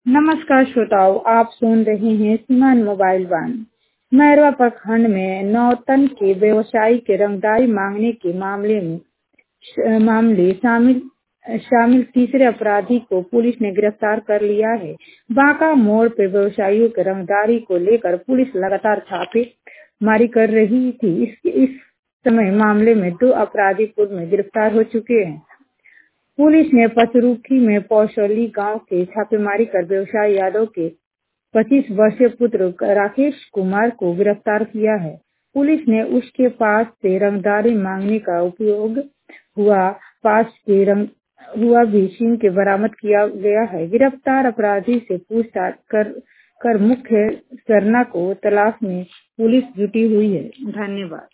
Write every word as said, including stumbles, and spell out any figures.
नमस्कार श्रोताओं, आप सुन रहे हैं सीमान मोबाइल वन। मैरवा प्रखंड में नौतन के व्यवसायी के रंगदारी मांगने के मामले में मामले शामिल शामिल तीसरे अपराधी को पुलिस ने गिरफ्तार कर लिया है। बांका मोड़ पर व्यवसायियों के रंगदारी को लेकर पुलिस लगातार छापेमारी कर रही थी। इस, इस समय मामले में दो अपराधी पूर्व में गिरफ्तार हो चुके हैं। पुलिस ने पचरुखी में पौशली गांव के छापेमारी कर व्यवसायी यादव के पच्चीस वर्षीय पुत्र राकेश कुमार को गिरफ्तार किया है। पुलिस ने उसके पास से रंगदारी मांगने का उपयोग हुआ पास के रंग हुआ भी छीन के बरामद किया गया है। गिरफ्तार अपराधी से पूछताछ कर कर मुख्य सरना को तलाश में पुलिस जुटी हुई है। धन्यवाद।